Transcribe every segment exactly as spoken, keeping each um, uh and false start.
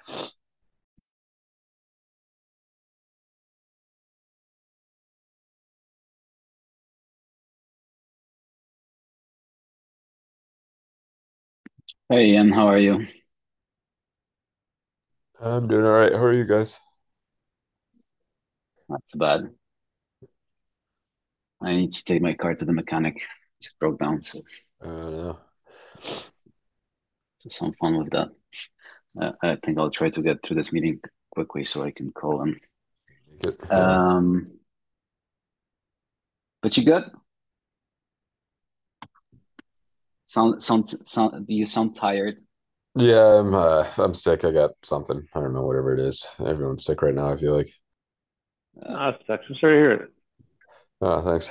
Hey Ian, how are you? I'm doing all right. How are you guys? Not too bad. I need to take my car to the mechanic. Just broke down, so, Uh, no. so some fun with that. Uh, I think I'll try to get through this meeting quickly so I can call him. Make it. Yeah. Um, but you good? Sound, sound, sound. Do you sound tired? Yeah, I'm uh, I'm sick. I got something. I don't know, whatever it is. Everyone's sick right now, I feel like. Uh, Ah, sucks. I'm sorry to hear it. Oh, thanks.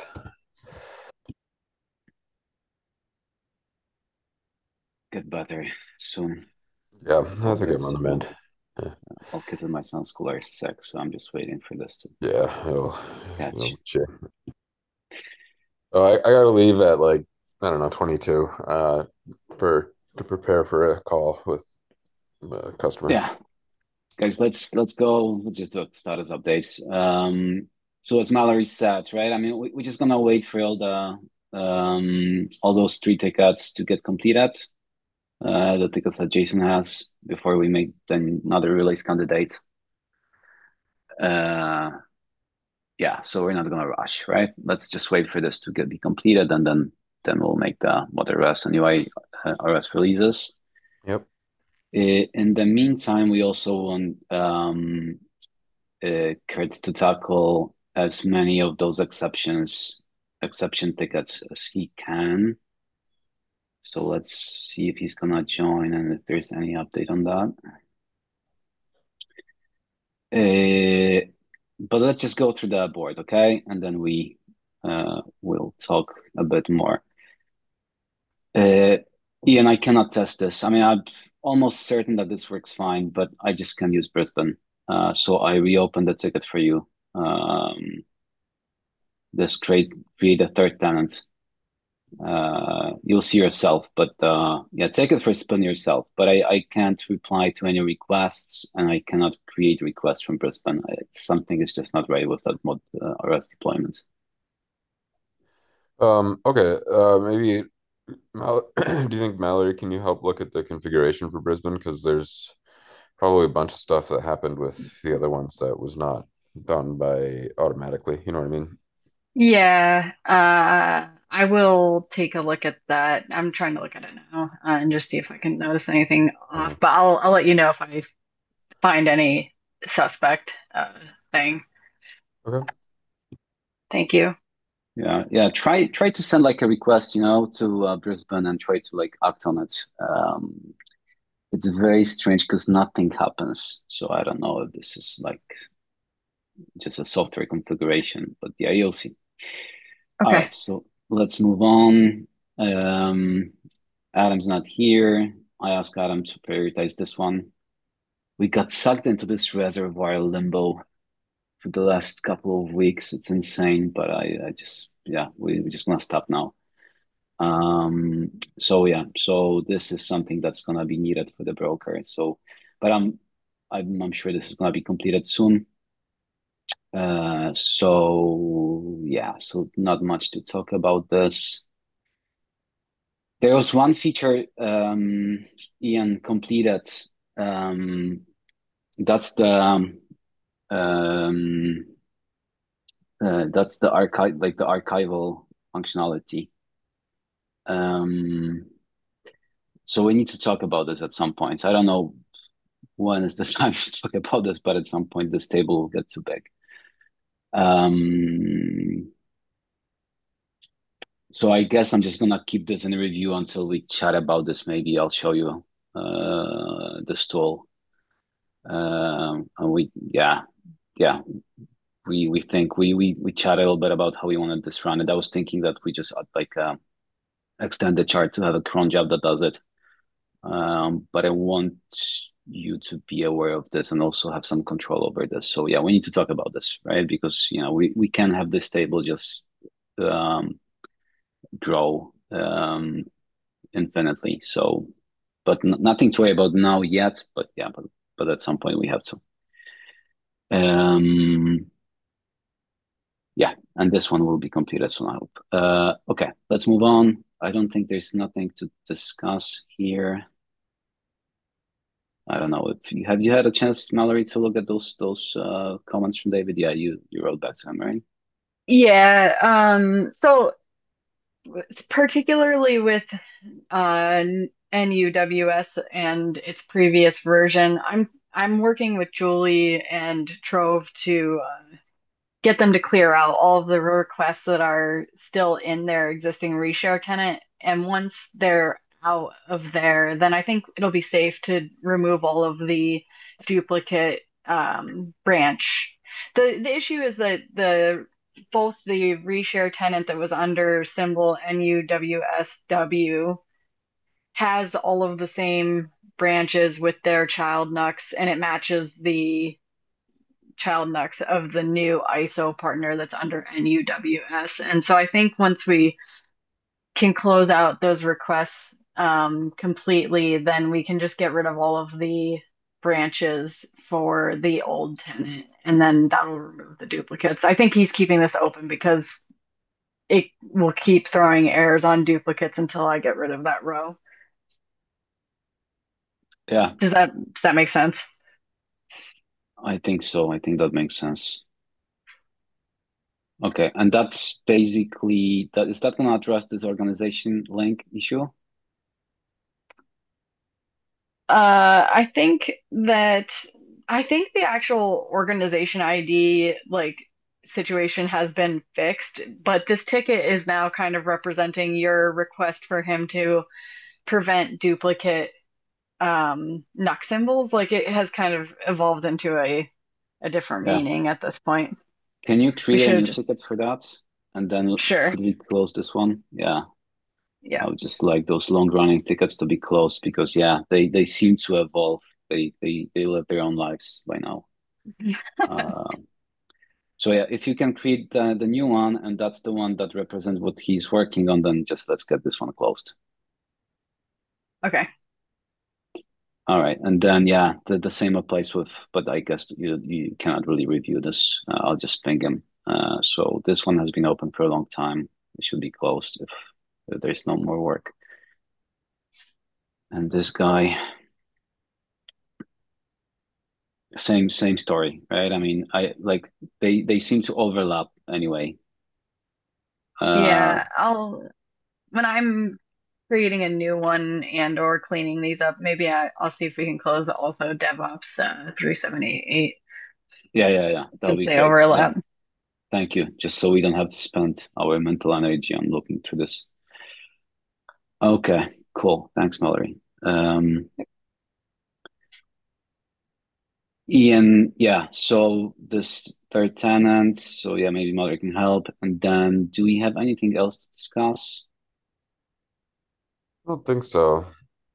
get better soon. Yeah, I I'll think get. I'm on the mend. Yeah, All kids in my son's school are sick, so I'm just waiting for this to yeah, it'll, catch. it'll cheer. Oh, I, I gotta leave at like, I don't know, twenty-two, uh, for to prepare for a call with a customer. Yeah, guys, let's let's go. Let's just do a status updates. Um, so as Mallory said, right? I mean, we, we're just gonna wait for all the um all those three tickets to get completed. Uh, the tickets that Jason has before we make then another release candidate. Uh, yeah, so we're not gonna rush, right? Let's just wait for this to get be completed, and then then we'll make the what the rest anyway. Uh, R S releases. Yep. I- In the meantime, we also want um uh, Kurt to tackle as many of those exceptions, exception tickets as he can. So let's see if he's gonna join and if there's any update on that. Uh, but let's just go through the board, okay? And then we uh, will talk a bit more. Uh, Ian, I cannot test this. I mean, I'm almost certain that this works fine, but I just can't use Brisbane. Uh, so I reopened the ticket for you. Um, this create create a third tenant. Uh, you'll see yourself, but uh, yeah, take it for a spin yourself. But I, I can't reply to any requests, and I cannot create requests from Brisbane. It's something is just not right with that mod uh, R S deployment. Um, okay. Uh, maybe Mal do you think Mallory, can you help look at the configuration for Brisbane? Because there's probably a bunch of stuff that happened with the other ones that was not done by automatically. You know what I mean? Yeah, uh, I will take a look at that. I'm trying to look at it now, uh, and just see if I can notice anything off. Uh, But I'll I'll let you know if I find any suspect uh, thing. okay. Thank you. Yeah, yeah. Try try to send like a request, you know, to uh, Brisbane and try to like act on it. Um, it's very strange because nothing happens. So I don't know if this is like just a software configuration, but yeah, you'll see. All Okay. right, so let's move on. Um, Adam's not here. I asked Adam to prioritize this one. We got sucked into this reservoir limbo for the last couple of weeks. It's insane, but I, I just, yeah, we, we're just gonna stop now. Um, so yeah, so this is something that's gonna be needed for the broker. So, but I'm, I'm, I'm sure this is gonna be completed soon. Uh, so yeah, so not much to talk about this. There was one feature um, Ian completed. Um, that's the um, um, uh, that's the archive, like the archival functionality. Um, so we need to talk about this at some point. I don't know when is the time to talk about this, but at some point this table will get too big. Um, so I guess I'm just gonna keep this in review until we chat about this. Maybe I'll show you uh, this tool. Um, and we, yeah, yeah, we we think we we we chat a little bit about how we wanted this run, and I was thinking that we just uh, like uh, extend the chart to have a cron job that does it. Um, but I want you to be aware of this and also have some control over this. So yeah, we need to talk about this, right? Because you know we we can have this table just um, grow um, infinitely. So, but n- nothing to worry about now yet. But yeah, but but at some point we have to. Um, yeah, and this one will be completed soon, I hope. Uh, okay, let's move on. I don't think there's nothing to discuss here. I don't know if you have you had a chance, Mallory, to look at those those uh, comments from David. Yeah, you you wrote back to him, right? Yeah, um, so particularly with uh, N U W S and its previous version, I'm I'm working with Julie and Trove to uh, get them to clear out all of the requests that are still in their existing reshare tenant. And once they're out of there, then I think it'll be safe to remove all of the duplicate um, branch. The the issue is that the both the reshare tenant that was under symbol N U W S W has all of the same branches with their child N U Cs, and it matches the child N U Cs of the new I S O partner that's under N U W S. And so I think once we can close out those requests um, completely, then we can just get rid of all of the branches for the old tenant, and then that'll remove the duplicates. I think he's keeping this open because it will keep throwing errors on duplicates until I get rid of that row. Yeah, Does that does that make sense? I think so. I think that makes sense. Okay, and that's basically that. Is that going to address this organization link issue? Uh, I think that I think the actual organization I D like situation has been fixed, but this ticket is now kind of representing your request for him to prevent duplicate um N U C symbols. Like it has kind of evolved into a a different Yeah. meaning at this point. Can you We create a should have new just ticket for that? And then sure. could we close this one? Yeah. Yeah. I would just like those long running tickets to be closed because yeah, they they seem to evolve. They they they live their own lives by now. Uh, so yeah, if you can create the, the new one and that's the one that represents what he's working on, then just let's get this one closed. Okay. All right, and then yeah, the, the same applies with, but I guess you you cannot really review this. Uh, I'll just ping him. Uh, so this one has been open for a long time. It should be closed if, if there's no more work. And this guy, same same story, right? I mean, I like they they seem to overlap anyway. Uh, Yeah, I'll when I'm creating a new one and or cleaning these up, maybe I, I'll see if we can close also DevOps uh, three seven eight eight yeah, yeah, yeah, that'll since be they great. Yeah, overlap. thank you. Just so we don't have to spend our mental energy on looking through this. Okay, cool. Thanks, Mallory. Um, Ian, yeah, so this third tenant, so yeah, maybe Mother can help. And then do we have anything else to discuss? I don't think so.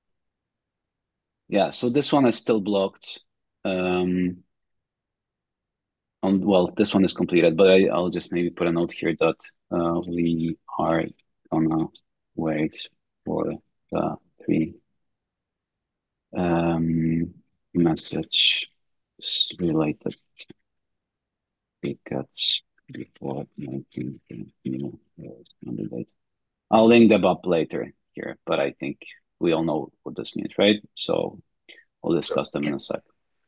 Yeah, so this one is still blocked. Um, on, well, this one is completed, but I, I'll just maybe put a note here that uh, we are gonna wait for the three um, message related tickets before making the new candidate. I'll link them up later here, but I think we all know what this means, right? So we'll discuss them in a sec.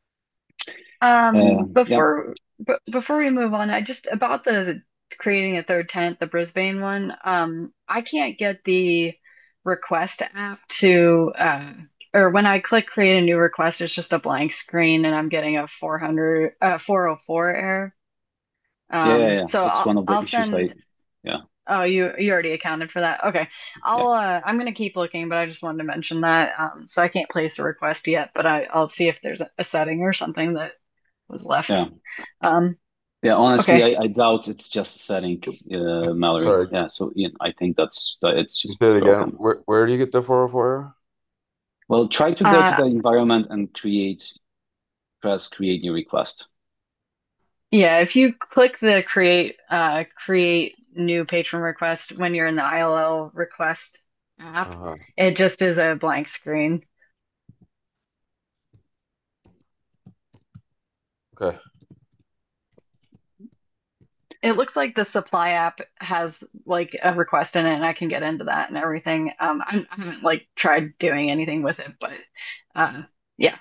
Uh, Um, yeah, before b before we move on, I just about the creating a third tenant, the Brisbane one. Um, I can't get the request app to uh or when I click create a new request, it's just a blank screen and I'm getting a four hundred uh four oh four error. yeah, yeah, Um, yeah. so That's I'll one of the I'll issues I, send yeah, oh you you already accounted for that. Okay. yeah, I'll uh I'm gonna keep looking, but I just wanted to mention that. Um, so I can't place a request yet, but I I'll see if there's a, a setting or something that was left. yeah, Um, yeah. Honestly, okay. I, I doubt it's just a setting, uh, Mallory. Sorry, Yeah, so Ian, I think that's that it's you just say it again. broken. Where where do you get the four oh four? Well, try to go to Uh, the environment and create, press create new request. yeah, if you click the create uh create new patron request when you're in the I L L request app, Uh-huh. it just is a blank screen. Okay. It looks like the supply app has like a request in it, and I can get into that and everything. Um, I, I haven't like tried doing anything with it, but uh, yeah.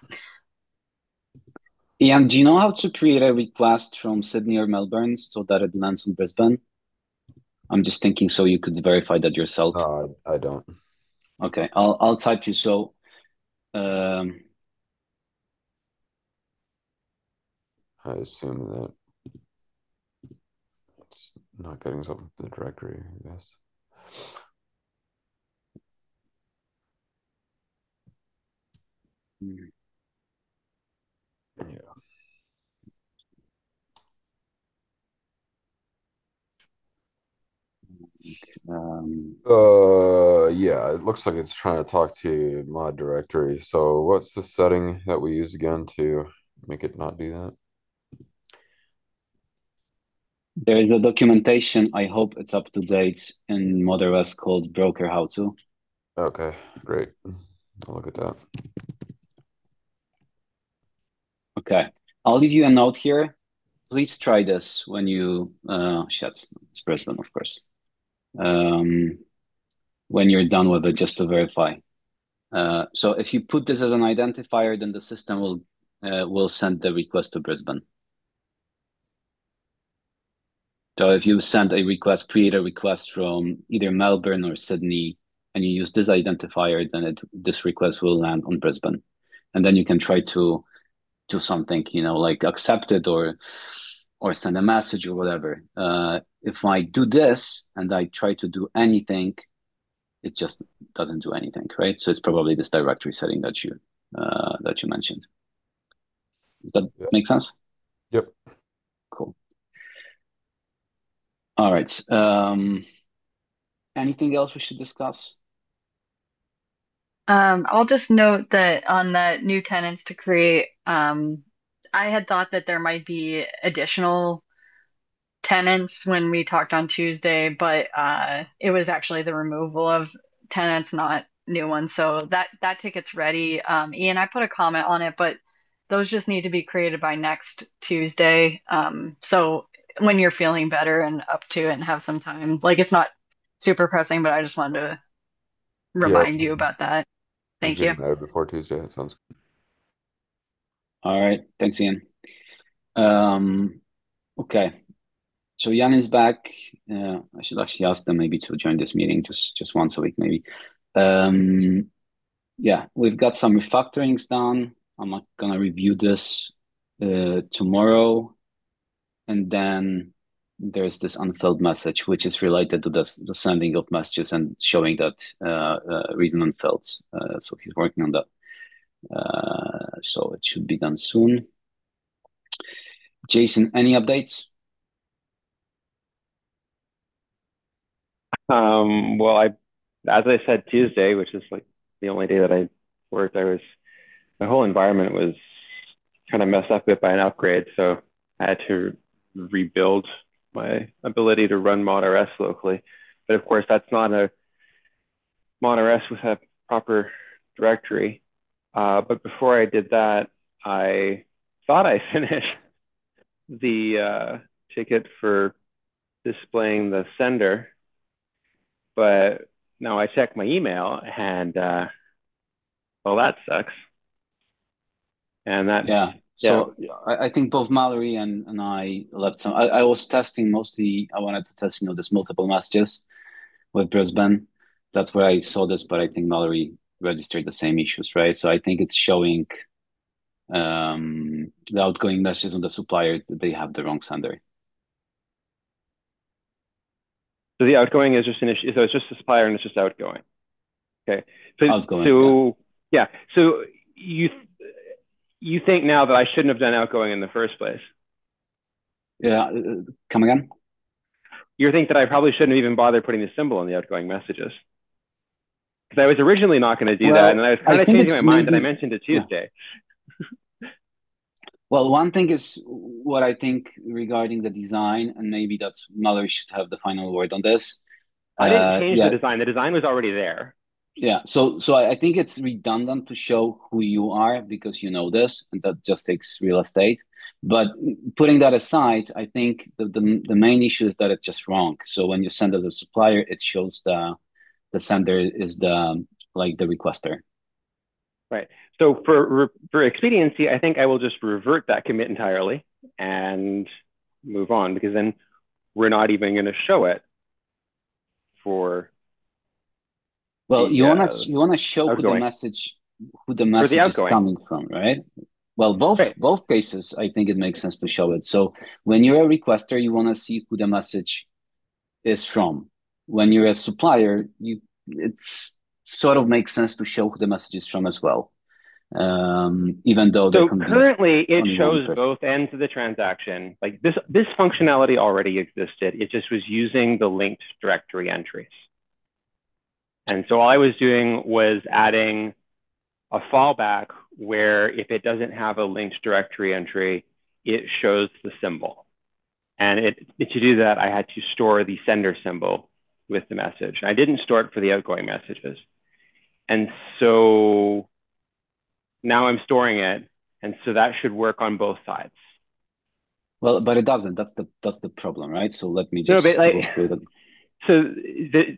Ian, do you know how to create a request from Sydney or Melbourne so that it lands in Brisbane? I'm just thinking so you could verify that yourself. No, I, I don't. Okay, I'll I'll type you. So um, I assume that it's not getting something to the directory, I guess. Yeah. um, Uh, yeah, it looks like it's trying to talk to mod directory. So what's the setting that we use again to make it not do that? there is a documentation. I hope it's up to date in ModOS called Broker How To. Okay, great. I'll look at that. Okay, I'll leave you a note here. Please try this when you uh, shit, it's Brisbane, of course. Um, when you're done with it, just to verify. Uh, so if you put this as an identifier, then the system will uh, will send the request to Brisbane. So if you send a request, create a request from either Melbourne or Sydney, and you use this identifier, then it, this request will land on Brisbane, and then you can try to do something, you know, like accept it or or send a message or whatever. Uh, if I do this and I try to do anything, it just doesn't do anything, right? So it's probably this directory setting that you uh, that you mentioned. Does that Yeah. make sense? Yep. Cool. All right. Um, anything else we should discuss? Um, I'll just note that on the new tenants to create, um, I had thought that there might be additional tenants when we talked on Tuesday, but uh, it was actually the removal of tenants, not new ones. So that that ticket's ready. Um, Ian, I put a comment on it, but those just need to be created by next Tuesday. Um, so when you're feeling better and up to it and have some time, like it's not super pressing, but I just wanted to Yeah, remind you about that. we Thank get you. them out before Tuesday. That sounds good. All right. Thanks, Ian. Um, okay. So Jan is back. Uh, I should actually ask them maybe to join this meeting just just once a week, maybe. Um, yeah, we've got some refactorings done. I'm not gonna review this uh, tomorrow, and then there's this unfilled message, which is related to this, the sending of messages and showing that uh, uh, reason unfilled. Uh, so he's working on that. Uh, so it should be done soon. Jason, any updates? Um, well, I, as I said Tuesday, which is like the only day that I worked, I was my whole environment was kind of messed up with by an upgrade, so I had to rebuild my ability to run ModRS locally. But of course, that's not a ModRS with a proper directory. Uh, but before I did that, I thought I finished the uh, ticket for displaying the sender, but now I check my email and uh, well, that sucks. And that, Yeah. yeah, So I, I think both Mallory and, and I left some. I, I was testing mostly. I wanted to test, you know, this multiple messages with Brisbane. That's where I saw this, but I think Mallory registered the same issues, right? So I think it's showing um, the outgoing messages on the supplier that they have the wrong sender. so the outgoing is just an issue. So it's just a supplier and it's just outgoing. Okay. So, Outgoing, yeah. so yeah. So you, you think now that I shouldn't have done outgoing in the first place? Yeah. uh, Come again? You think that I probably shouldn't have even bothered putting the symbol in the outgoing messages? Because I was originally not going to do that, and then Well, I was I kind of think changing my it's mind, and I maybe, mentioned it yeah. Tuesday. Well, one thing is what I think regarding the design, and maybe that's Mallory should have the final word on this. I didn't Uh, change the yeah, design. The design was already there. yeah. So, so I, I think it's redundant to show who you are because you know this, and that just takes real estate. But putting that aside, I think the, the the main issue is that it's just wrong. So when you send as a supplier, it shows the the sender is the like the requester. Right. So for for expediency, I think I will just revert that commit entirely and move on, because then we're not even going to show it for Well, the you wanna uh, you wanna show who the outgoing, message who the for the message is outgoing. coming from, right? Well, both Right. both cases, I think it makes sense to show it. So when you're a requester, you want to see who the message is from. When you're a supplier, you it's sort of makes sense to show who the message is from as well, um, even though there So can be currently it only one shows person. both ends of the transaction. Like this, this functionality already existed. It just was using the linked directory entries. And so all I was doing was adding a fallback where if it doesn't have a linked directory entry, it shows the symbol. And it, to do that, I had to store the sender symbol with the message. I didn't store it for the outgoing messages. And so now I'm storing it. And so that should work on both sides. Well, but it doesn't. That's the that's the problem, right? So let me No, but just like, go through the. so the,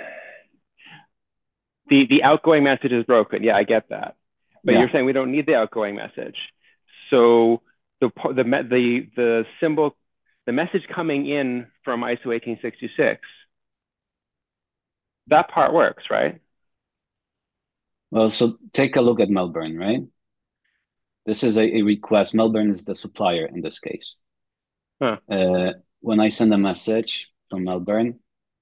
the, the outgoing message is broken. Yeah, I get that. But Yeah. you're saying we don't need the outgoing message. So the, the, the, the symbol, the message coming in from I S O eighteen sixty-six, that part works, right? Well, so take a look at Melbourne, right? This is a, a request. Melbourne is the supplier in this case. Huh. Uh, when I send a message from Melbourne,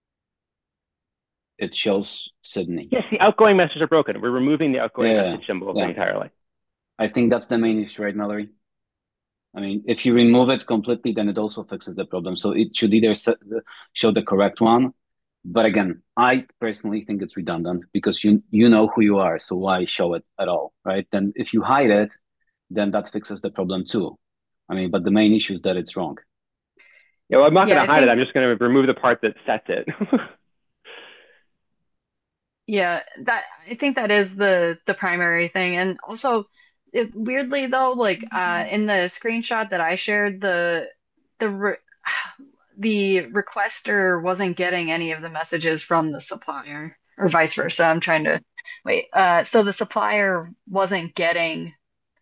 it shows Sydney. Yes, the outgoing messages are broken. We're removing the outgoing Yeah, message symbol yeah. entirely. I think that's the main issue, right, Mallory? I mean, if you remove it completely, then it also fixes the problem. So it should either show the correct one, but again, I personally think it's redundant because you you know who you are, so why show it at all, right? Then if you hide it, then that fixes the problem too. I mean, but the main issue is that it's wrong. Yeah, well, I'm not Yeah, going I to hide it. think I'm just going to remove the part that sets it. yeah, that I think that is the the primary thing. And also it, weirdly though, like uh in the screenshot that I shared, the the re the requester wasn't getting any of the messages from the supplier or vice versa. I'm trying to wait. Uh so the supplier wasn't getting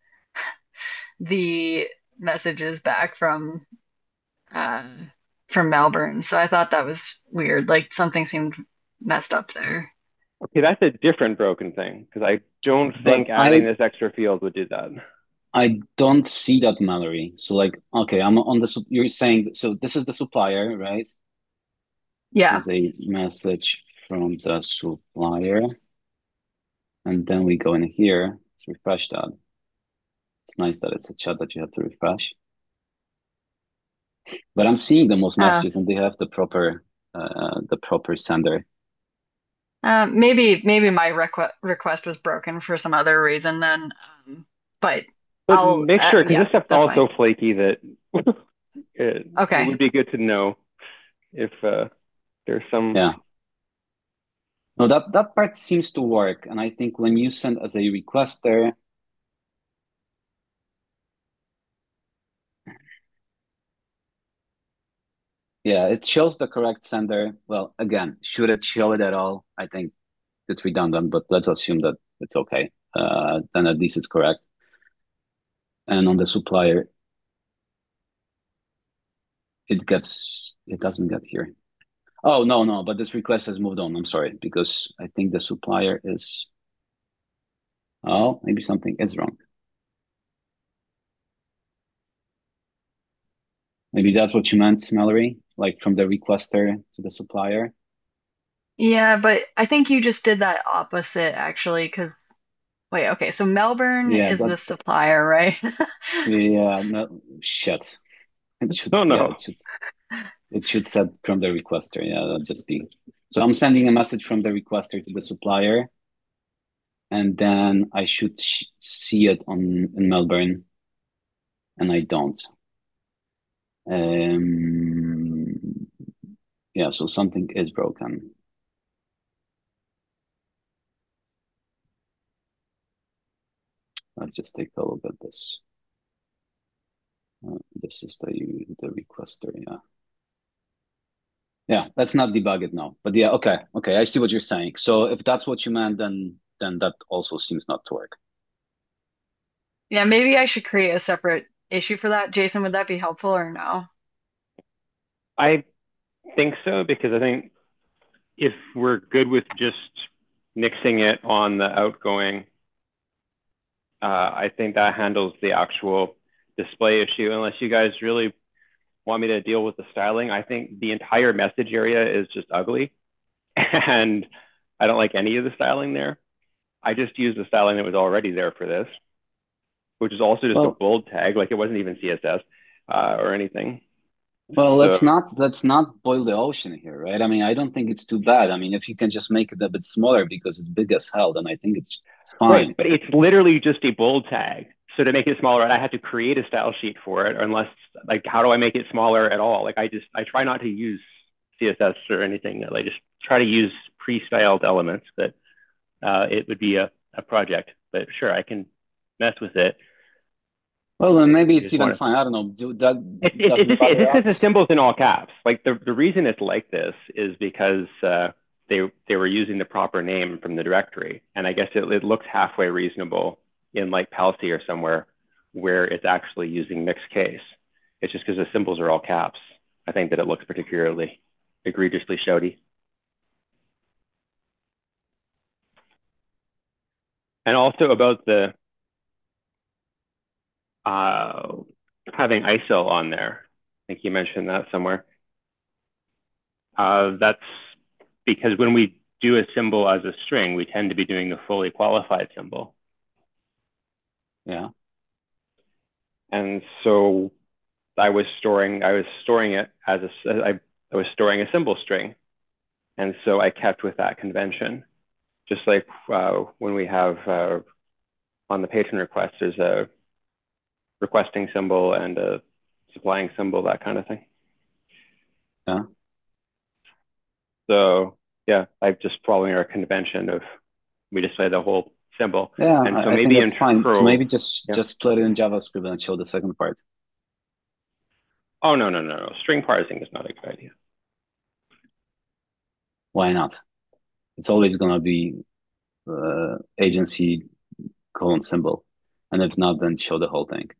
the messages back from uh from Melbourne. So I thought that was weird. Like something seemed messed up there. Okay, that's a different broken thing, because I don't But think adding I this extra field would do that. I don't see that, Mallory. So like, okay, I'm on the, sup- you're saying, so this is the supplier, right? Yeah. Is a message from the supplier. And then we go in here, let's refresh that. It's nice that it's a chat that you have to refresh. But I'm seeing the most Uh, messages and they have the proper, uh, the proper sender. uh, maybe maybe my requ request was broken for some other reason then. Um, but But I'll make uh, sure, because yeah, this stuff's that's all fine. so flaky that it, it Okay. would be good to know if uh, there's some. Yeah. No, that, that part seems to work. And I think when you send as a requester, yeah, it shows the correct sender. Well, again, should it show it at all? I think it's redundant, but let's assume that it's okay. Uh, then at least it's correct. And on the supplier, it gets, it doesn't get here. Oh, no, no, but this request has moved on. I'm sorry, because I think the supplier is, oh, maybe something is wrong. Maybe that's what you meant, Mallory, like from the requester to the supplier. Yeah, but I think you just did that opposite actually, because wait, okay, so Melbourne Yeah, is that, the supplier, right? yeah, no, shit. It should, Oh yeah, no. it should, it should set from the requester. Yeah, that'll just be. So I'm sending a message from the requester to the supplier, and then I should sh see it on in Melbourne, and I don't. Um, yeah, so something is broken. Let's just take a look at this. Uh, this is the the requester, yeah. Yeah, let's not debug it now. But yeah, okay, okay, I see what you're saying. So if that's what you meant, then then that also seems not to work. Yeah, maybe I should create a separate issue for that. Jason, would that be helpful or no? I think so, because I think if we're good with just nixing it on the outgoing, uh, I think that handles the actual display issue. Unless you guys really want me to deal with the styling, I think the entire message area is just ugly, and I don't like any of the styling there. I just used the styling that was already there for this, which is also just a Well, bold tag, like it wasn't even C S S uh, or anything. well, So, let's not let's not boil the ocean here, right? I mean, I don't think it's too bad. I mean, if you can just make it a bit smaller because it's big as hell, then I think it's it's right, fine. but it's literally just a bold tag. So to make it smaller, I had to create a style sheet for it, unless, like, how do I make it smaller at all? Like, I just, I try not to use C S S or anything. I just try to use pre-styled elements, but uh, it would be a, a project. But sure, I can mess with it. Well, then maybe You it's just even want to fine. I don't know. Do that It, it, it does it just it bother just says the us? symbols in all caps. Like the, the reason it's like this is because uh, they they were using the proper name from the directory, and I guess it, it looks halfway reasonable in like Palsy or somewhere where it's actually using mixed case. It's just because the symbols are all caps. I think that it looks particularly egregiously shouty. And also about the uh, having I S O on there. I think you mentioned that somewhere. Uh, that's because when we do a symbol as a string, we tend to be doing a fully qualified symbol. Yeah. And so I was storing, I was storing it as a, I, I was storing a symbol string. And so I kept with that convention. Just like uh, when we have uh, on the patron request, there's a requesting symbol and a supplying symbol, that kind of thing. Yeah. So yeah, I'm just following our convention of we display the whole symbol. Yeah, And so I, I think maybe in that's fine. So Trove, maybe just yeah. just split it in JavaScript and show the second part. Oh, no, no, no, no. String parsing is not a good idea. Why not? It's always gonna be uh, agency colon symbol, and if not, then show the whole thing.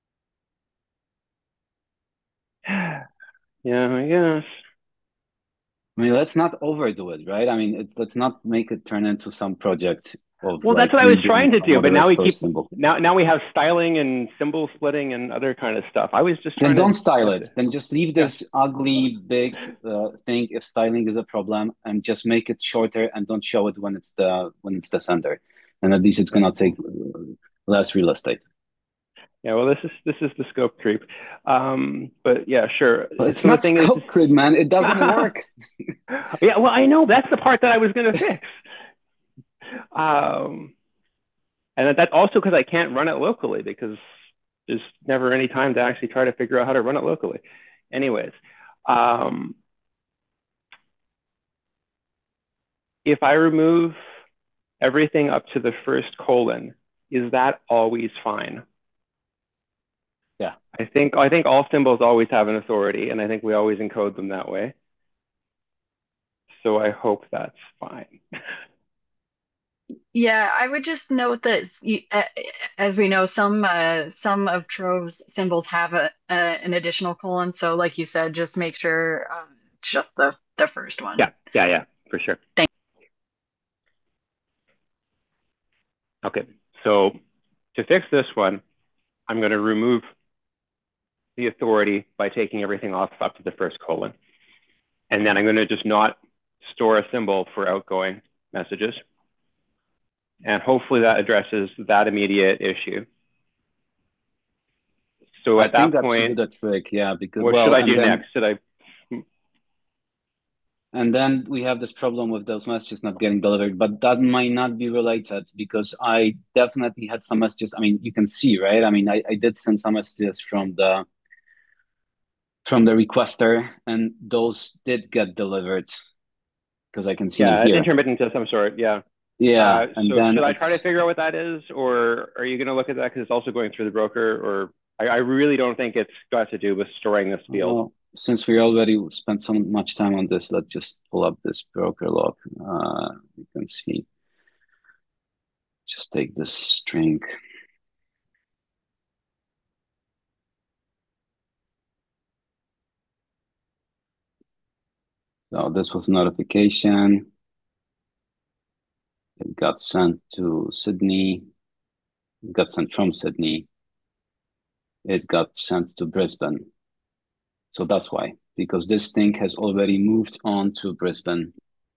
Yeah, I guess. I mean, let's not overdo it, right? I mean, it's let's not make it turn into some project of Well, that's like what I was redoing trying to do, what the but now we restore keep symbol. now now we have styling and symbol splitting and other kind of stuff. I was just Then trying to don't style get it. the Then just leave yeah. this ugly big uh, thing if styling is a problem, and just make it shorter and don't show it when it's the when it's the center. And at least it's Yeah. gonna take uh, less real estate. Yeah, well, this is this is the scope creep. Um, but yeah, sure. But it's So the not thing is, scope grid, man. It doesn't work. yeah, well, I know that's the part that I was going to fix. Um, and that's also because I can't run it locally because there's never any time to actually try to figure out how to run it locally. Anyways, um, if I remove everything up to the first colon, is that always fine? Yeah. I think I think all symbols always have an authority, and I think we always encode them that way. So I hope that's fine. Yeah, I would just note that y- a- as we know, some uh, some of Trove's symbols have a, a an additional colon. So, like you said, just make sure um, it's just the the first one. Yeah, yeah, yeah, for sure. Thank Okay, so to fix this one, I'm going to remove the authority by taking everything off up to the first colon. And then I'm going to just not store a symbol for outgoing messages. And hopefully that addresses that immediate issue. So I at think that that should do point, the trick. Yeah, because what should well, I and do then next? Should I? and then we have this problem with those messages not getting delivered, but that might not be related because I definitely had some messages. I mean, you can see, right? I mean, I, I did send some messages from the from the requester, and those did get delivered because I can see them Yeah, it's here. intermittent of some sort. Yeah. Yeah, Uh, and so then should I try to it's figure out what that is, or are you going to look at that because it's also going through the broker, or I, I really don't think it's got to do with storing this field. Well, since we already spent so much time on this, let's just pull up this broker log. Uh, you can see. Just take this string. So this was notification. It got sent to Sydney. It got sent from Sydney. It got sent to Brisbane. So that's why, because this thing has already moved on to Brisbane.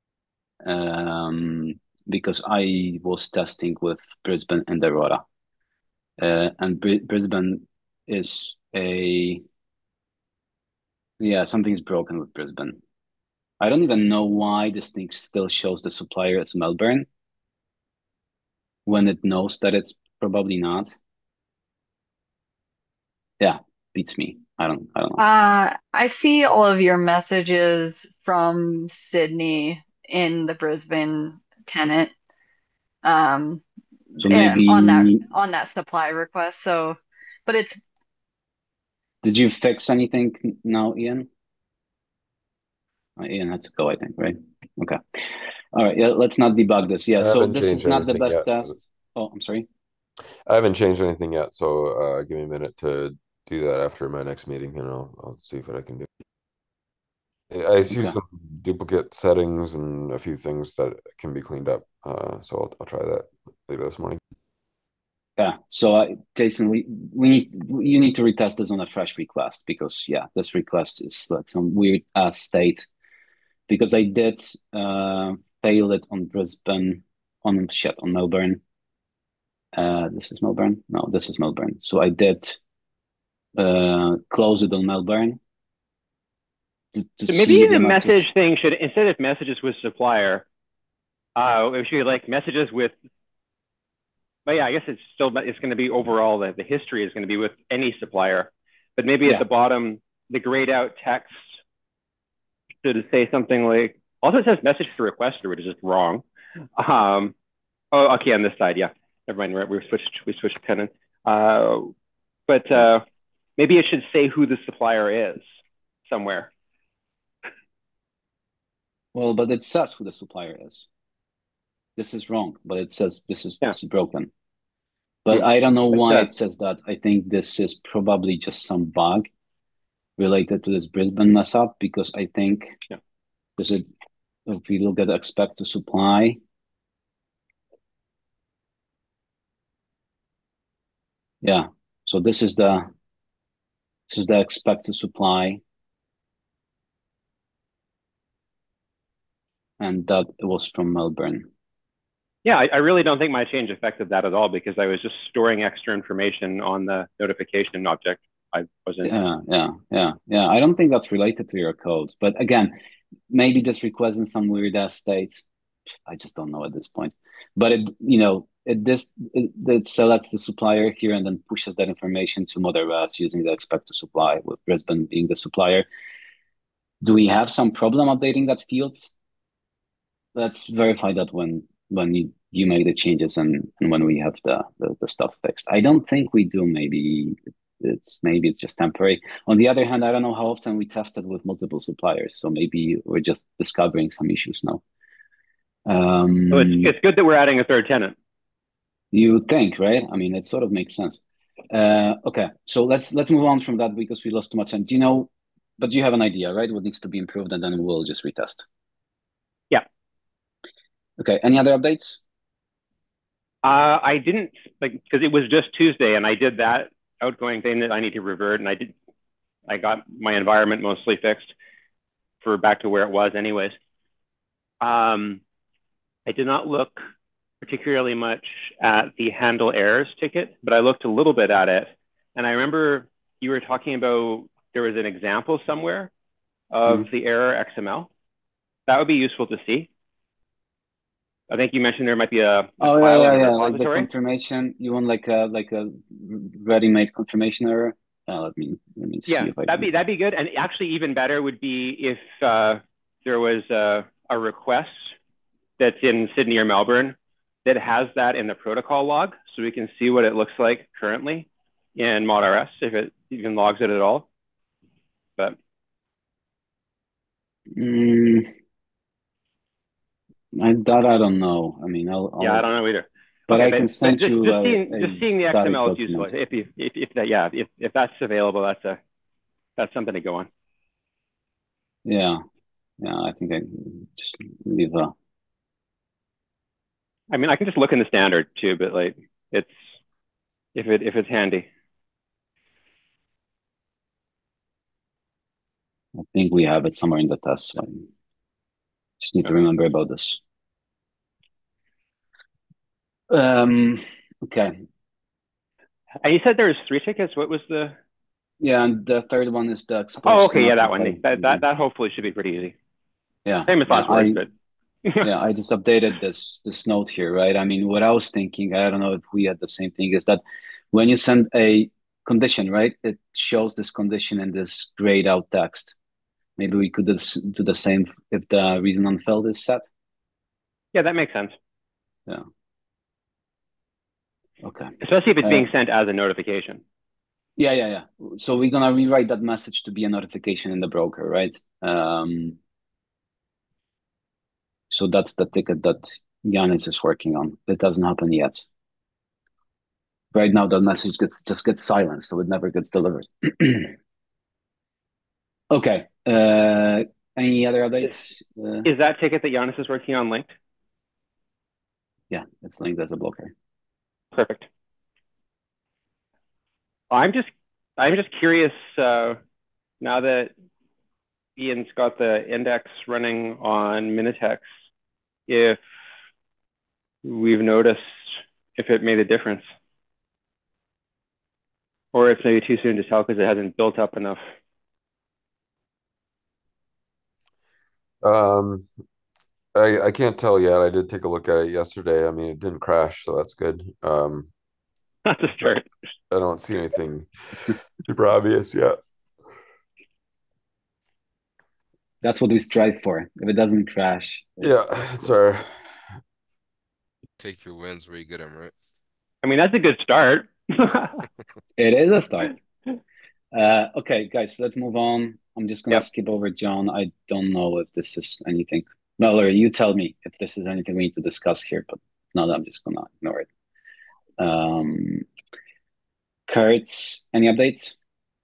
Um, because I was testing with Brisbane and Aurora. Uh, and Br Brisbane is a, yeah, something's broken with Brisbane. I don't even know why this thing still shows the supplier as Melbourne when it knows that it's probably not. Yeah, beats me. I don't I don't know. Uh, I see all of your messages from Sydney in the Brisbane tenant, um, So eh, on that maybe on that supply request. So, but it's did you fix anything now, Ian? Uh, Ian had to go, I think, right? Okay. All right. Yeah, let's not debug this. Yeah. I So haven't this is changed not the anything best yet. test. Oh, I'm sorry. I haven't changed anything yet, so uh, give me a minute to do that after my next meeting, and I'll I'll see what I can do. I see Okay. some duplicate settings and a few things that can be cleaned up. Uh, so I'll, I'll try that later this morning. Yeah. So uh, Jason, we we need you need to retest this on a fresh request because yeah, this request is like some weird ass state because I did uh fail it on Brisbane on shit on Melbourne. Uh, this is Melbourne. No, this is Melbourne. So I did uh close it on Melbourne to, to So see maybe if the the masters. message thing should, instead of messages with supplier, uh, it should be like messages with, but yeah, I guess it's still, it's going to be overall, the, the history is going to be with any supplier. But maybe at Yeah. the bottom, the grayed out text should say something like, also it says message to requester, which is just wrong. Um, oh, okay, on this side, yeah. Never mind, we switched, we switched tenants. Uh, but uh, maybe it should say who the supplier is somewhere. Well, but it says who the supplier is. This is wrong, but it says this is Yeah. this is broken. But Hmm. I don't know But, why uh, it says that. I think this is probably just some bug related to this Brisbane mess up because I think Yeah. there's a if we look at expect to supply. Yeah. So this is the this is the expect to supply. And that was from Melbourne. Yeah, I, I really don't think my change affected that at all because I was just storing extra information on the notification object. I wasn't. Yeah, yeah, yeah, yeah. I don't think that's related to your code. But again, maybe this request in some weird ass state. I just don't know at this point. But it, you know, it this it, it selects the supplier here and then pushes that information to Modern using the expect to supply with Brisbane being the supplier. Do we have some problem updating that field? Let's verify that when when you, you make the changes and, and when we have the, the, the stuff fixed. I don't think we do. Maybe it's maybe it's just temporary. On the other hand, I don't know how often we tested with multiple suppliers, so maybe we're just discovering some issues now. Um, So it's it's good that we're adding a third tenant. You think, right? I mean, it sort of makes sense. Uh, okay, so let's let's move on from that because we lost too much time. Do you know? But you have an idea, right? What needs to be improved, and then we'll just retest. Yeah. Okay. Any other updates? Uh, I didn't like because it was just Tuesday, and I did that outgoing thing that I need to revert, and I did. I got my environment mostly fixed for back to where it was, anyways. Um, I did not look particularly much at the handle errors ticket, but I looked a little bit at it, and I remember you were talking about there was an example somewhere of Mhm. the error X M L. That would be useful to see. I think you mentioned there might be a, a Oh yeah, file in yeah, a yeah. Like the repository. confirmation. You want like a like a ready-made confirmation error? Uh, let me let me see Yeah, if I that'd can. be that'd be good. And actually, even better would be if uh, there was a, a request that's in Sydney or Melbourne that has that in the protocol log, so we can see what it looks like currently. in ModRS if it even logs it at all. But Mm, I that I don't know. I mean, I'll, yeah, I I'll, don't know either. but Okay, I but can but send just you just a, seeing just a seeing the static X M L is useful. document. If you if, if that yeah if if that's available, that's a that's something to go on. Yeah, yeah. I think I just leave a. I mean, I can just look in the standard too, but like it's if it if it's handy. I think we have it somewhere in the test. So I just need to Okay. remember about this. Um. Okay. And you said there was three tickets. What was the? Yeah, and the third one is the Oh, exposed okay, yeah, cannot that supply one. That that reason. that hopefully should be pretty easy. Yeah, Same as yeah. last word, I but yeah, I just updated this this note here, right? I mean, what I was thinking, I don't know if we had the same thing, is that when you send a condition, right, it shows this condition in this grayed out text. Maybe we could do this- do the same if the reason unfilled is set. yeah, that makes sense. Yeah. Okay. Especially if it's Uh, being sent as a notification. yeah, yeah, yeah. So we're gonna rewrite that message to be a notification in the broker, right? Um, so that's the ticket that Yanis is working on. It doesn't happen yet. Right now, the message gets just gets silenced, so it never gets delivered. Okay. Uh, any other Is, updates? Uh, is that ticket that Giannis is working on linked? yeah, it's linked as a blocker. Perfect. I'm just I'm just curious uh, now that Ian's got the index running on Minitex, if we've noticed if it made a difference, or it's maybe too soon to tell because it hasn't built up enough. Um, I I can't tell yet. I did take a look at it yesterday. I mean, it didn't crash, so that's good. Um, That's a start. I don't see anything super obvious yet. That's what we strive for. If it doesn't crash, Yeah, it's it's it's good. our Take your wins where you get them, right? I mean, that's a good start. It is a start. Uh, okay, guys, let's move on. I'm just gonna Yep. skip over John. I don't know if this is anything. Mallory, you tell me if this is anything we need to discuss here, but no, I'm just gonna ignore it. Um, Kurtz, any updates?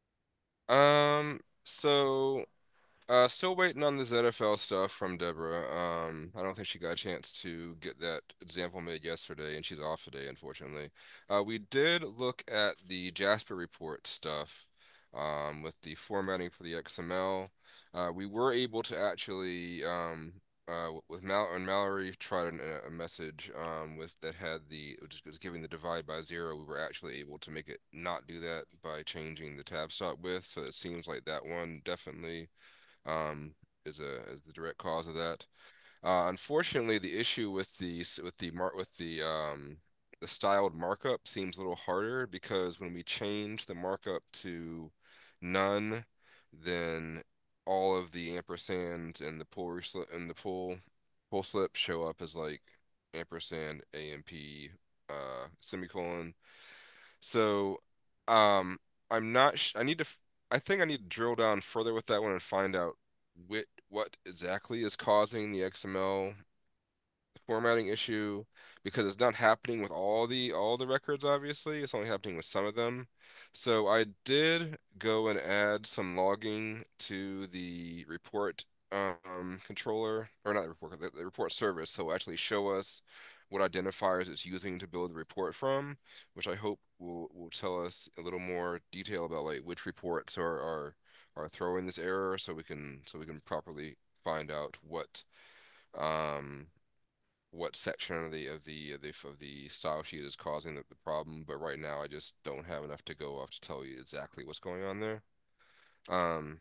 Um, so uh still waiting on the Z F L stuff from Deborah. Um, I don't think she got a chance to get that example made yesterday, and she's off today, unfortunately. Uh, we did look at the Jasper report stuff, um, with the formatting for the X M L. Uh, we were able to actually um uh with Mal and Mallory tried an, a message um with that had the which was giving the divide by zero. We were actually able to make it not do that by changing the tab stop width. So it seems like that one definitely um, is a is the direct cause of that. Uh, unfortunately, the issue with the with the mark with the um, the styled markup seems a little harder because when we change the markup to none, then all of the ampersands and the pull slip and the pull pull slip show up as like ampersand A M P uh, semicolon. So, um, I'm not sh I need to f- I think I need to drill down further with that one and find out what what exactly is causing the X M L formatting issue because it's not happening with all the all the records, obviously. It's only happening with some of them. So I did go and add some logging to the report um, controller, or not the report, the, the report service. So it'll actually show us what identifiers it's using to build the report from, which I hope will will tell us a little more detail about like which reports are are are throwing this error, so we can so we can properly find out what um what section of the of the of the, of the style sheet is causing the, the problem, but right now I just don't have enough to go off to tell you exactly what's going on there. Um,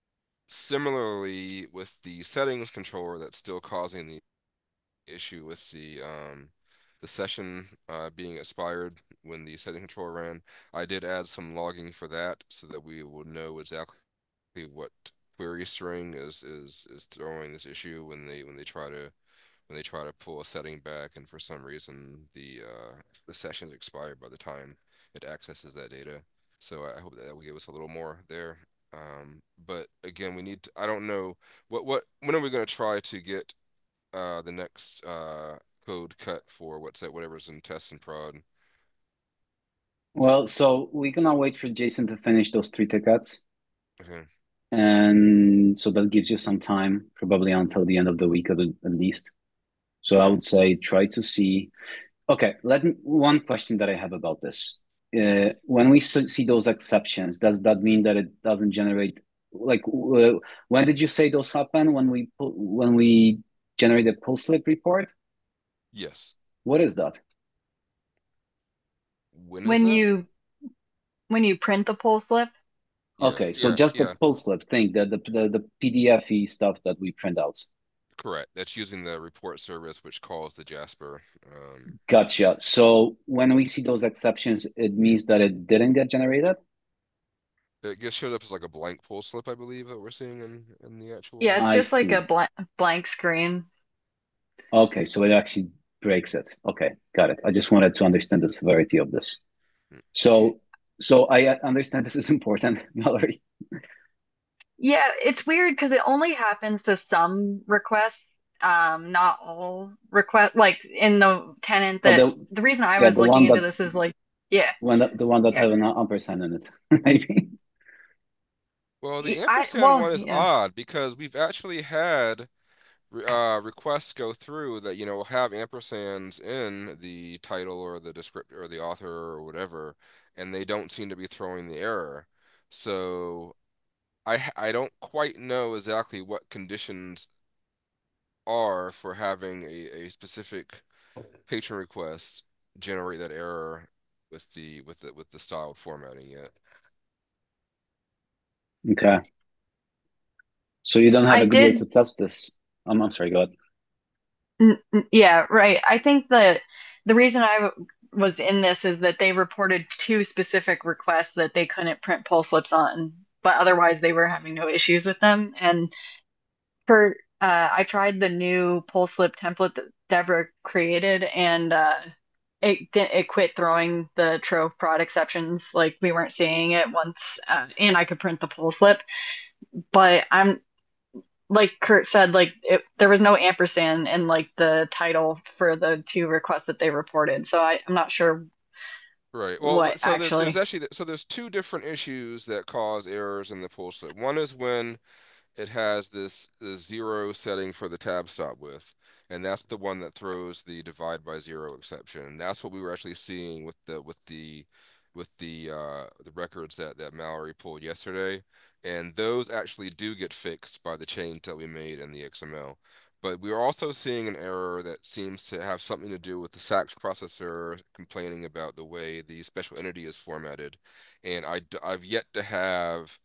Similarly, with the settings controller, that's still causing the issue with the um, the session uh, being expired when the setting controller ran. I did add some logging for that so that we will know exactly what query string is is is throwing this issue when they when they try to when they try to pull a setting back, and for some reason the uh, the session's expired by the time it accesses that data. So I hope that, that will give us a little more there. Um, but again, we need to, I don't know what what when are we going to try to get uh the next uh code cut for what's that whatever's in test and prod. Well, so we're gonna wait for Jason to finish those three tickets. Okay. And so that gives you some time, probably until the end of the week at, at least. So I Okay. would say try to see. Okay, let me, one question that I have about this. Uh, Yes. when we s- see those exceptions, does that mean that it doesn't generate like uh, when did you say those happen? When we pu- when we generate a post slip report? Yes. What is that? When is When that? you when you print the pull slip, Yeah. Okay, so Yeah. just the Yeah. post slip thing, the the the, the P D F-y stuff that we print out. Correct. That's using the report service, which calls the Jasper. Um, Gotcha. So when we see those exceptions, it means that it didn't get generated? it gets showed up as like a blank pull slip, I believe, that we're seeing in in the yeah, it's actual. I just like a see. blank blank screen. Okay, so it actually breaks it. Okay, got it. I just wanted to understand the severity of this. So, so I uh, understand this is important, Mallory. Yeah, it's weird because it only happens to some requests, um, not all request. Like in the tenant Oh, that the the reason I yeah, was the looking one into that this is like, yeah, one that the one that yeah, have an ampersand in it, maybe. Well, the I ampersand well, one is yeah, odd because we've actually had uh, requests go through that, you know, will have ampersands in the title or the descriptor or the author or whatever, and they don't seem to be throwing the error. So I h- I don't quite know exactly what conditions are for having a, a specific patron request generate that error with the with the with the style formatting yet. Okay, so you don't have I a good way did. to test this. I'm I'm sorry, go ahead. N n- yeah, right. I think that the reason I w- was in this is that they reported two specific requests that they couldn't print pull slips on, but otherwise they were having no issues with them. And for uh, I tried the new pull slip template that Deborah created, and uh, it it quit throwing the Trove prod exceptions. Like we weren't seeing it once, uh, and I could print the pull slip. But I'm like Kurt said, like it, there was no ampersand in like the title for the two requests that they reported. So I, I'm not sure Right. Well, what so there, there's actually. actually so there's two different issues that cause errors in the pull slip. One is when it has this, this zero setting for the tab stop width, and that's the one that throws the divide by zero exception. And that's what we were actually seeing with the with the with the uh, the records that that Mallory pulled yesterday, and those actually do get fixed by the change that we made in the X M L. But we are also seeing an error that seems to have something to do with the SAX processor complaining about the way the special entity is formatted, and I I've yet to have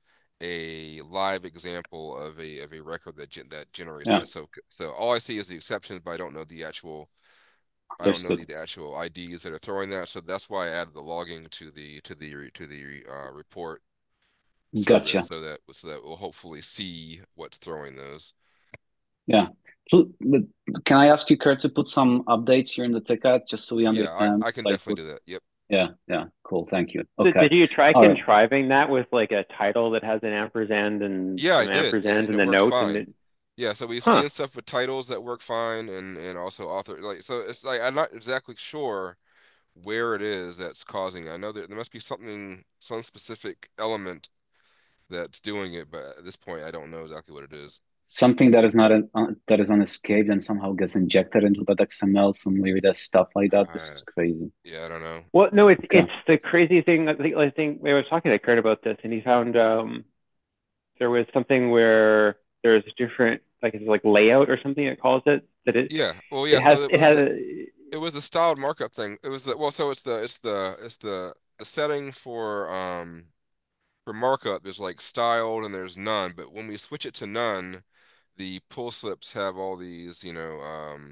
a live example of a of a record that gen that generates Yeah, that. So so all I see is the exceptions, but I don't know the actual I don't know understood. the, the actual I Ds that are throwing that. So that's why I added the logging to the to the to the uh, report service Gotcha. so that so that we'll hopefully see what's throwing those. Yeah. Pl- But can I ask you, Kurt, to put some updates here in the ticket just so we Yeah, I understand, I can like definitely what? do that. Yep. Yeah, yeah, cool. Thank you. So Okay. did you try All right. contriving that with like a title that has an ampersand and Yeah, I some did, and, ampersand and in it the works note and fine. it, Yeah, so we've huh? seen stuff with titles that work fine, and and also author like so it's like I'm not exactly sure where it is that's causing it. I know that there must be something, some specific element that's doing it, but at this point, I don't know exactly what it is. Something that is not an, uh, that is unescaped and somehow gets injected into that X M L, some weird stuff like that. This Uh, is crazy. yeah, I don't know. Well, no, it's Okay. it's the crazy thing. I think I think I was talking to Kurt about this, and he found um there was something where there's different like it's like layout or something it calls it that it Yeah, well, yeah. it has So it it was has the a, it was the styled markup thing. It was the well, so it's the it's the it's the the setting for um for markup is like styled and there's none, but when we switch it to none, the pull slips have all these, you know, um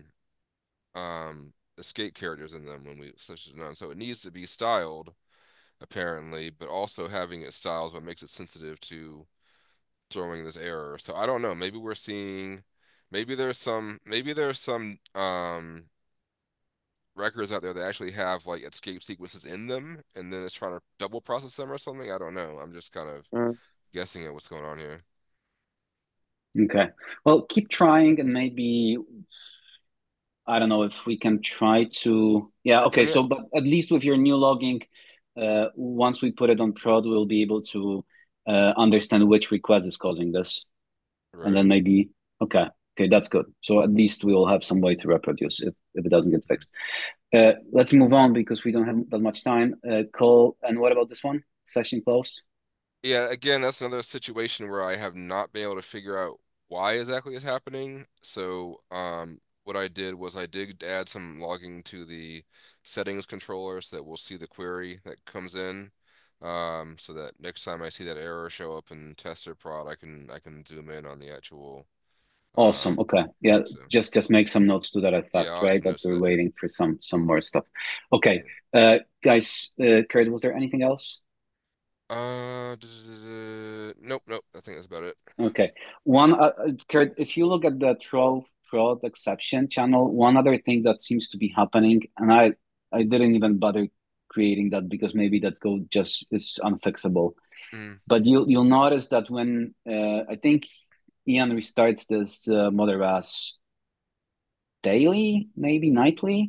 um escape characters in them when we switch it to none. So it needs to be styled apparently, but also having it styled what makes it sensitive to throwing this error. So I don't know. Maybe we're seeing, maybe there's some, maybe there's some um records out there that actually have like escape sequences in them, and then it's trying to double process them or something. I don't know. I'm just kind of Mm. guessing at what's going on here. Okay. Well, keep trying and maybe I don't know if we can try to. Yeah, Yeah, I okay. mean, So, but at least with your new logging, uh, once we put it on prod, we'll be able to uh, understand which request is causing this. And right. then maybe, okay, okay, that's good. So at least we will have some way to reproduce if, if it doesn't get fixed. Uh, let's move on because we don't have that much time. Uh, Cole, and what about this one? Session closed? Yeah, again, that's another situation where I have not been able to figure out why exactly it's happening. So, um, what I did was I did add some logging to the settings controller so that we'll see the query that comes in. Um, so that next time I see that error show up in tester prod, I can I can zoom in on the actual Awesome. um Okay. Yeah, so just just make some notes to that yeah, effect, I'll have right? some That notes we're of that, yeah. waiting for some some more stuff. Okay. Yeah. Uh, guys, uh, Kurt, was there anything else? Uh, nope, nope. I think that's about it. Okay. One, uh, uh, Kurt, if you look at the Trove Prod exception channel, one other thing that seems to be happening, and I I didn't even bother creating that because maybe that code just is unfixable. Mm, But you'll you'll notice that when uh, I think Ian restarts this uh, Mother R A S daily, maybe nightly.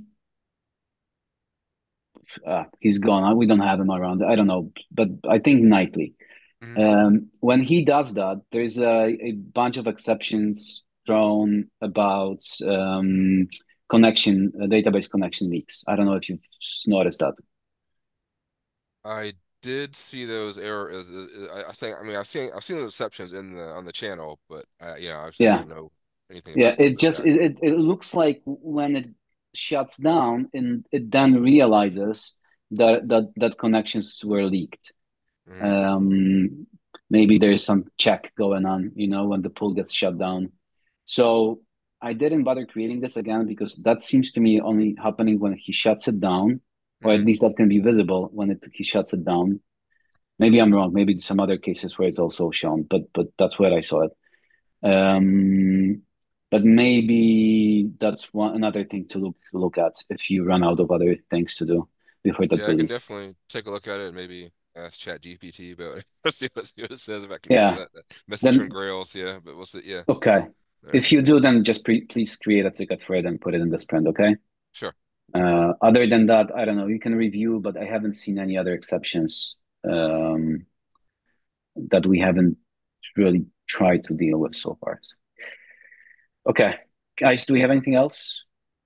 Uh, he's gone. We don't have him around. I don't know, but I think nightly. mm. Um, when he does that, there's a, a bunch of exceptions thrown about um, connection, uh, database connection leaks. I don't know if you've noticed that. I did see those errors. I, I say, I mean, I've seen I've seen those exceptions in the on the channel, but uh, yeah, obviously I Yeah, don't know anything yeah. about them It just it, exactly. it, it looks like when it shuts down and it then realizes that that that connections were leaked. Hmm. Um, maybe there's some check going on, you know, when the pool gets shut down. So I didn't bother creating this again because that seems to me only happening when he shuts it down, or at Hmm. least that can be visible when it, he shuts it down. Maybe I'm wrong. Maybe some other cases where it's also shown, but but that's where I saw it. Um, but maybe that's one another thing to look look at if you run out of other things to do before that Yeah, I can release. definitely take a look at it and maybe ask Chat G P T about it. See what, see what it says if I can get Yeah. that, that message from Then Grails. Yeah, but we'll see. Yeah. okay. All right. If you do, then just pre please create a ticket for it and put it in the sprint, okay? Sure. Uh, other than that, I don't know. You can review, but I haven't seen any other exceptions um, that we haven't really tried to deal with so far. So, okay, guys, do we have anything else?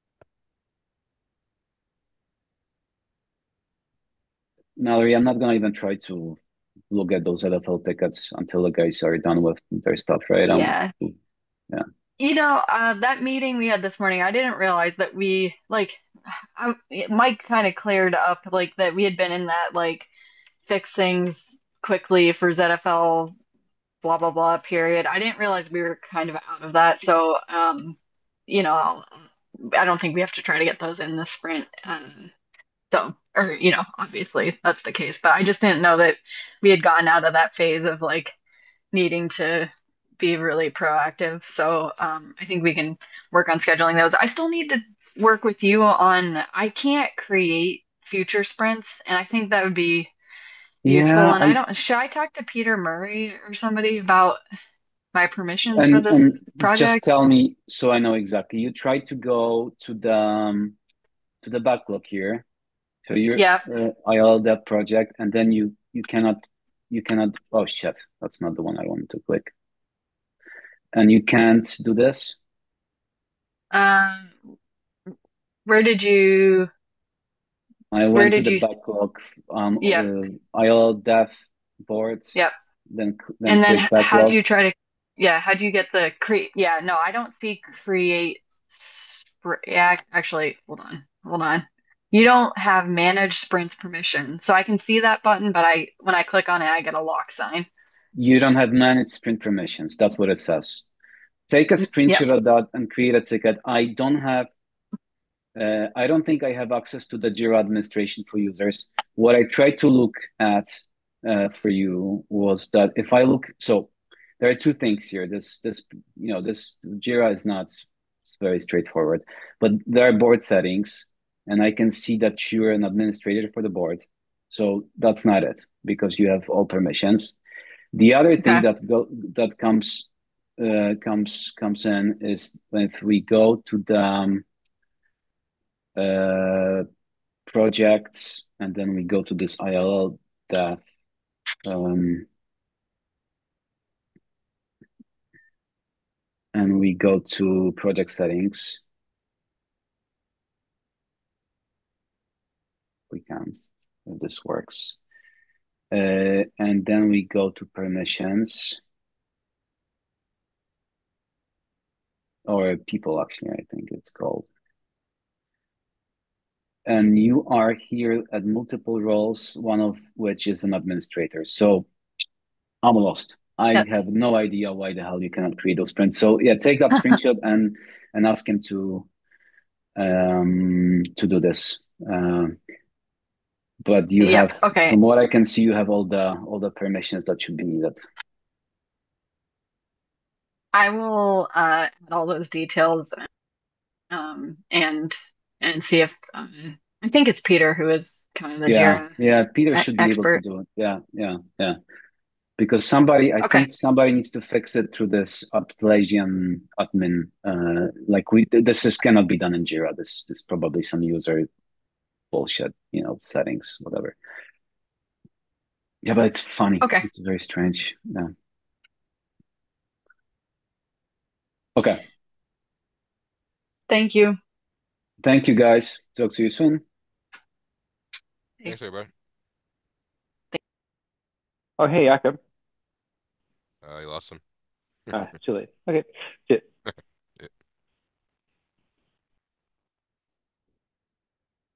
Mallory, I'm not gonna even try to look at those L F L tickets until the guys are done with their stuff, right? Um, Yeah. yeah. You know, uh, that meeting we had this morning, I didn't realize that we like I, Mike kind of cleared up like that we had been in that like fix things quickly for Z F L blah blah blah period. I didn't realize we were kind of out of that. So, um, you know, I'll, I don't think we have to try to get those in the sprint. Um, so, or you know, obviously that's the case, but I just didn't know that we had gotten out of that phase of like needing to be really proactive. So um, I think we can work on scheduling those. I still need to work with you on, I can't create future sprints, and I think that would be useful. Yeah, And I I don't, should I talk to Peter Murray or somebody about my permissions for and this and just project? tell me so I know exactly. You try to go to the um, to the backlog here. So you're Yeah. uh, I L that project, and then you you cannot you cannot. Oh shit, that's not the one I wanted to click. And you can't do this. Um, where did you, I where went to did the you, backlog, um, yep, uh, I L dev boards, yep. then then And then click h- how do backlog. you try to, yeah, how do you get the create? Yeah, no, I don't see create. spr- Yeah, actually, hold on, hold on. You don't have manage sprints permission. So I can see that button, but I when I click on it, I get a lock sign. You don't have managed sprint permissions. That's what it says. Take a N- Yep. screenshot of that and create a ticket. I don't have Uh, I don't think I have access to the Jira administration for users. What I tried to look at uh, for you was that if I look, so there are two things here. This, this, you know, this Jira is not it's very straightforward, but there are board settings, and I can see that you're an administrator for the board. So that's not it because you have all permissions. The other thing Okay. that go that comes uh, comes comes in is if we go to the um, uh, projects and then we go to this I L L dev. Um, and we go to project settings. We can, if this works. Uh, and then we go to permissions or people, actually, I think it's called. And you are here at multiple roles, one of which is an administrator. So I'm lost. I Yep. have no idea why the hell you cannot create those prints. So yeah, take that screenshot and and ask him to um to do this. Um, but you Yep. have, Okay. from what I can see, you have all the all the permissions that should be needed. I will uh, add all those details um, and and see if um, I think it's Peter who is kind of the Yeah, Jira yeah, Peter e- should be able to expert. do it. Yeah, yeah, yeah. Because somebody, I Okay. think somebody needs to fix it through this Atlassian admin. Uh, like we, this is cannot be done in Jira. This, this is probably some user bullshit, you know, settings, whatever. Yeah, but it's funny. Okay. It's very strange. Yeah. Okay. Thank you. Thank you, guys. Talk to you soon. Thanks, everybody. Oh, hey, Jakob. Uh, you lost him. Ah, too late. Okay. Shit.